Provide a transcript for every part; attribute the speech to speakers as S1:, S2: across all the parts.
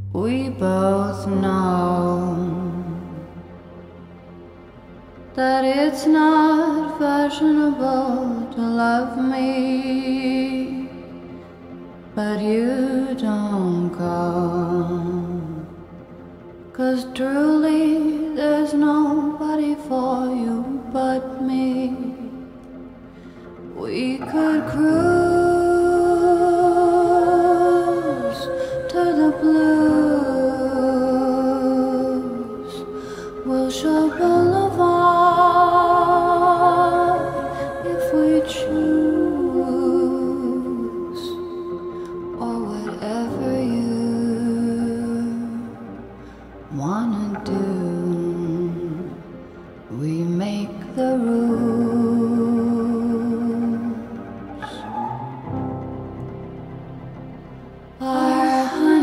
S1: We both know that it's not fashionable to love me, but you don't come, 'cause truly there's nobody for you but me. We could cruise to the blues, Wilshire Boulevard if we choose, or whatever you wanna do. We make the rules. Our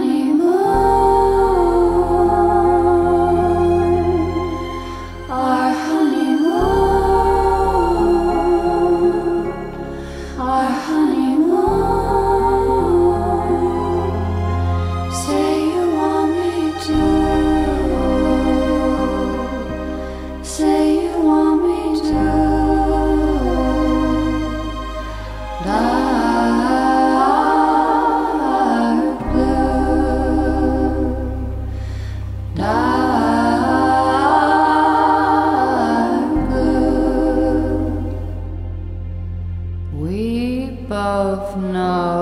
S1: honeymoon, our honeymoon, our honeymoon. Say you want me to, say you want me to. Dark blue, dark blue. We both know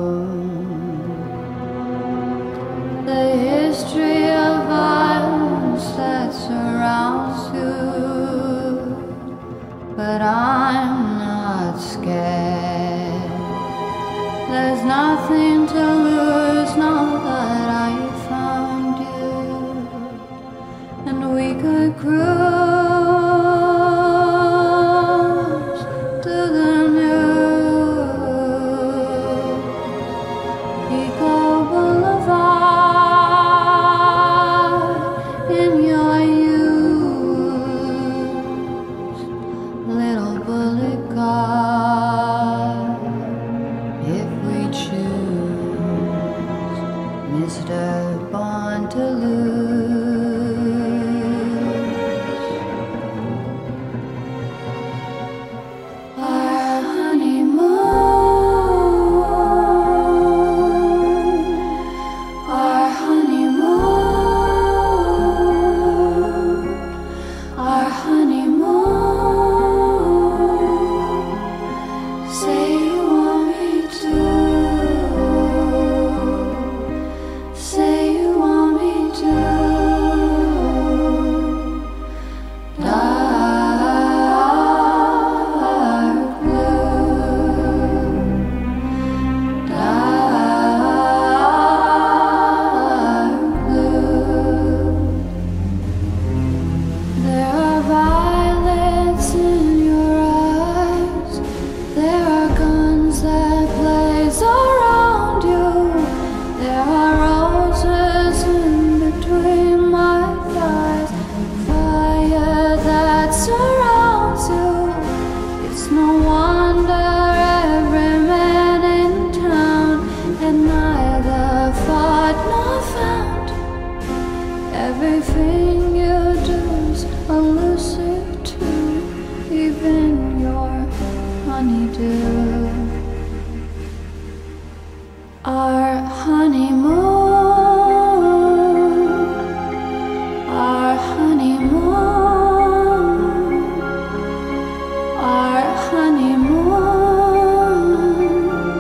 S1: the history of violence that surrounds you, but I'm not scared. There's nothing to lose now that I found you, and we could cruise to the new Pico Boulevard in your youth, little bullet car if we choose, Mr. Born to Lose. Our honeymoon, our honeymoon, our honeymoon. Say you want me to, say you want me to. Dark blue, dark blue. There are violets in your eyes, there are guns that blaze around you, there are roses in between my thighs, fire that surrounds you. It's no wonder every man in town had neither fought nor found. Everything you do's elusive too, even your honeydew. Our honeymoon, our honeymoon, our honeymoon.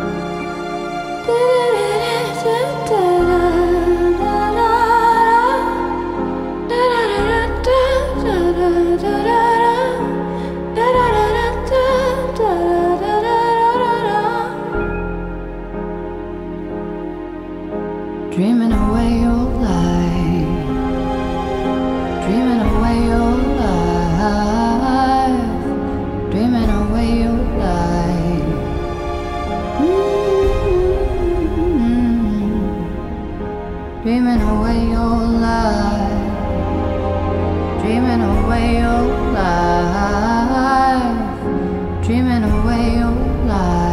S1: Dreaming away your life, dreaming away your life, dreaming away your life. Dreaming away your life, dreaming away your life, dreaming away your life.